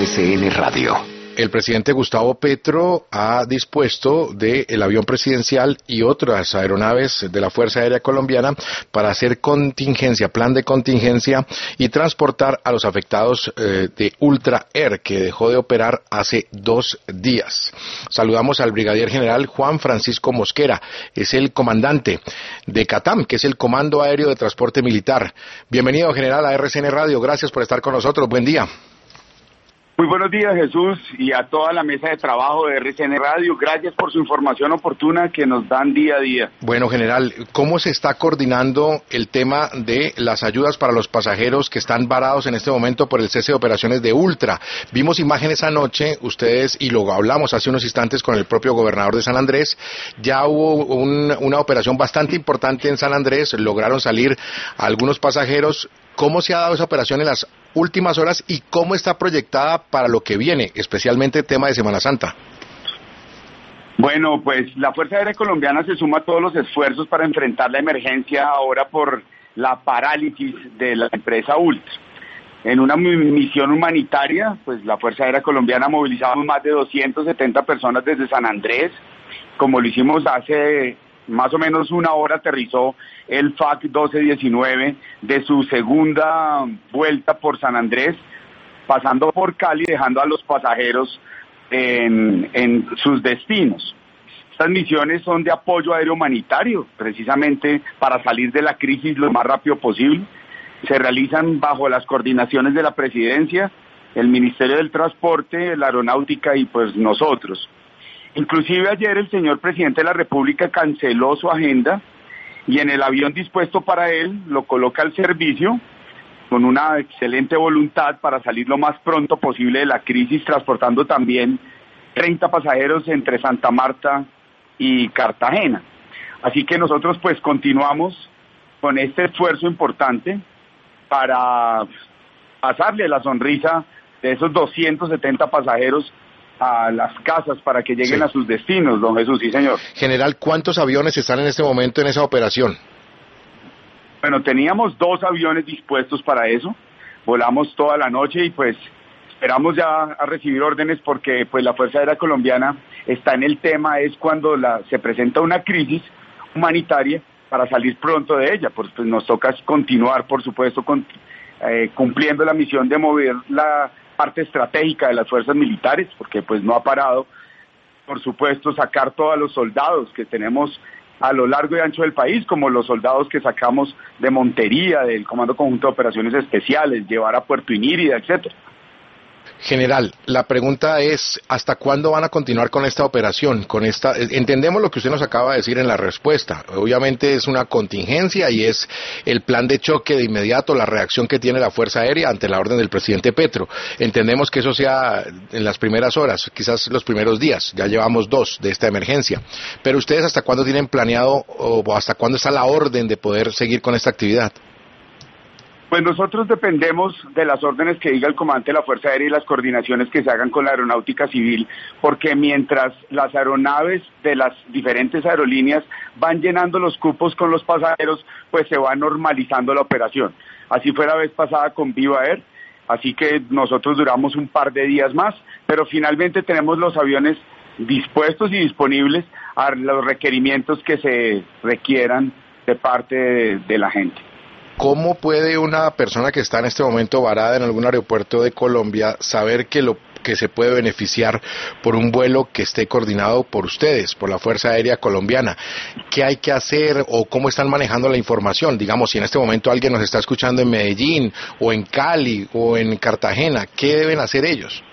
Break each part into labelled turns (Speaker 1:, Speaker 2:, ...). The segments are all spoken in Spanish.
Speaker 1: RCN Radio.
Speaker 2: El presidente Gustavo Petro ha dispuesto del avión presidencial y otras aeronaves de la Fuerza Aérea Colombiana para hacer contingencia, plan de contingencia y transportar a los afectados de Ultra Air, que dejó de operar hace 2 días. Saludamos al brigadier general Juan Francisco Mosquera, es el comandante de CATAM, que es el Comando Aéreo de Transporte Militar. Bienvenido, general, a RCN Radio, gracias por estar con nosotros, buen día.
Speaker 3: Muy buenos días, Jesús, y a toda la mesa de trabajo de RCN Radio. Gracias por su información oportuna que nos dan día a día.
Speaker 2: Bueno, general, ¿cómo se está coordinando el tema de las ayudas para los pasajeros que están varados en este momento por el cese de operaciones de Ultra? Vimos imágenes anoche, ustedes, y lo hablamos hace unos instantes con el propio gobernador de San Andrés. Ya hubo una operación bastante importante en San Andrés, lograron salir algunos pasajeros. ¿Cómo se ha dado esa operación en las últimas horas y cómo está proyectada para lo que viene, especialmente el tema de Semana Santa?
Speaker 3: Bueno, pues la Fuerza Aérea Colombiana se suma a todos los esfuerzos para enfrentar la emergencia ahora por la parálisis de la empresa Ultra. En una misión humanitaria, pues la Fuerza Aérea Colombiana movilizamos más de 270 personas desde San Andrés. Como lo hicimos hace más o menos una hora, aterrizó el FAC 1219 de su segunda vuelta por San Andrés, pasando por Cali, dejando a los pasajeros en sus destinos. Estas misiones son de apoyo aéreo humanitario, precisamente para salir de la crisis lo más rápido posible. Se realizan bajo las coordinaciones de la Presidencia, el Ministerio del Transporte, la Aeronáutica y pues nosotros. Inclusive ayer el señor presidente de la República canceló su agenda y en el avión dispuesto para él lo coloca al servicio con una excelente voluntad para salir lo más pronto posible de la crisis, transportando también 30 pasajeros entre Santa Marta y Cartagena. Así que nosotros pues continuamos con este esfuerzo importante para pasarle la sonrisa de esos 270 pasajeros a las casas para que lleguen a sus destinos, don Jesús. Sí, señor.
Speaker 2: General, ¿cuántos aviones están en este momento en esa operación?
Speaker 3: Bueno, teníamos 2 aviones dispuestos para eso, volamos toda la noche y pues esperamos ya a recibir órdenes porque pues la Fuerza Aérea Colombiana está en el tema, es cuando se presenta una crisis humanitaria para salir pronto de ella, pues nos toca continuar, por supuesto, cumpliendo la misión de mover la parte estratégica de las fuerzas militares, porque pues no ha parado, por supuesto, sacar todos los soldados que tenemos a lo largo y ancho del país, como los soldados que sacamos de Montería, del Comando Conjunto de Operaciones Especiales, llevar a Puerto Inírida, etcétera.
Speaker 2: General, la pregunta es, ¿hasta cuándo van a continuar con esta operación? Entendemos lo que usted nos acaba de decir en la respuesta. Obviamente es una contingencia y es el plan de choque de inmediato, la reacción que tiene la Fuerza Aérea ante la orden del presidente Petro. Entendemos que eso sea en las primeras horas, quizás los primeros días. Ya llevamos 2 de esta emergencia. Pero ustedes, ¿hasta cuándo tienen planeado o hasta cuándo está la orden de poder seguir con esta actividad?
Speaker 3: Pues nosotros dependemos de las órdenes que diga el comandante de la Fuerza Aérea y las coordinaciones que se hagan con la Aeronáutica Civil, porque mientras las aeronaves de las diferentes aerolíneas van llenando los cupos con los pasajeros, pues se va normalizando la operación. Así fue la vez pasada con Viva Air, así que nosotros duramos un par de días más, pero finalmente tenemos los aviones dispuestos y disponibles a los requerimientos que se requieran de parte de la gente.
Speaker 2: ¿Cómo puede una persona que está en este momento varada en algún aeropuerto de Colombia saber que se puede beneficiar por un vuelo que esté coordinado por ustedes, por la Fuerza Aérea Colombiana? ¿Qué hay que hacer o cómo están manejando la información? Digamos, si en este momento alguien nos está escuchando en Medellín o en Cali o en Cartagena, ¿qué deben hacer ellos?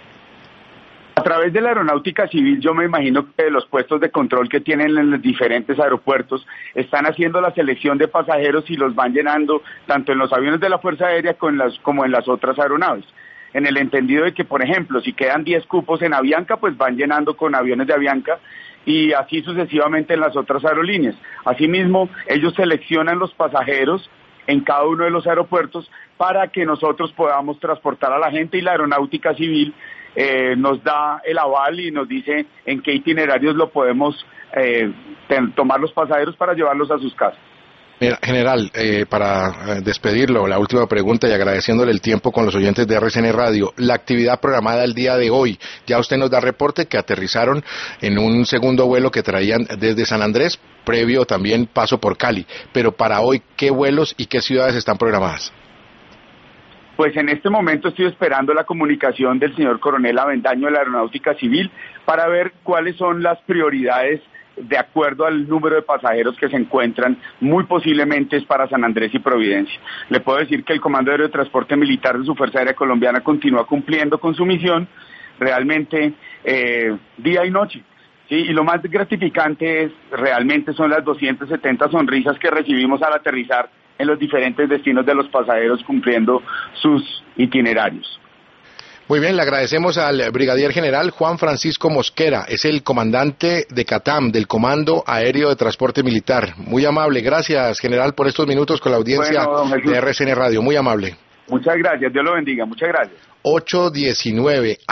Speaker 3: A través de la Aeronáutica Civil, yo me imagino que los puestos de control que tienen en los diferentes aeropuertos están haciendo la selección de pasajeros y los van llenando tanto en los aviones de la Fuerza Aérea como en las otras aeronaves. En el entendido de que, por ejemplo, si quedan 10 cupos en Avianca, pues van llenando con aviones de Avianca y así sucesivamente en las otras aerolíneas. Asimismo, ellos seleccionan los pasajeros en cada uno de los aeropuertos para que nosotros podamos transportar a la gente y la Aeronáutica Civil nos da el aval y nos dice en qué itinerarios lo podemos tomar los pasajeros para llevarlos a sus casas.
Speaker 2: General, para despedirlo, la última pregunta y agradeciéndole el tiempo con los oyentes de RCN Radio, la actividad programada el día de hoy, ya usted nos da reporte que aterrizaron en un segundo vuelo que traían desde San Andrés, previo también paso por Cali, pero para hoy, ¿qué vuelos y qué ciudades están programadas?
Speaker 3: Pues en este momento estoy esperando la comunicación del señor Coronel Avendaño de la Aeronáutica Civil para ver cuáles son las prioridades de acuerdo al número de pasajeros que se encuentran, muy posiblemente es para San Andrés y Providencia. Le puedo decir que el Comando Aéreo de Transporte Militar de su Fuerza Aérea Colombiana continúa cumpliendo con su misión, realmente día y noche. Sí, y lo más gratificante realmente son las 270 sonrisas que recibimos al aterrizar en los diferentes destinos de los pasajeros cumpliendo sus itinerarios.
Speaker 2: Muy bien, le agradecemos al brigadier general Juan Francisco Mosquera, es el comandante de CATAM, del Comando Aéreo de Transporte Militar. Muy amable, gracias general por estos minutos con la audiencia de RCN Radio, muy amable.
Speaker 3: Muchas gracias, Dios lo bendiga, muchas gracias.
Speaker 2: 8:19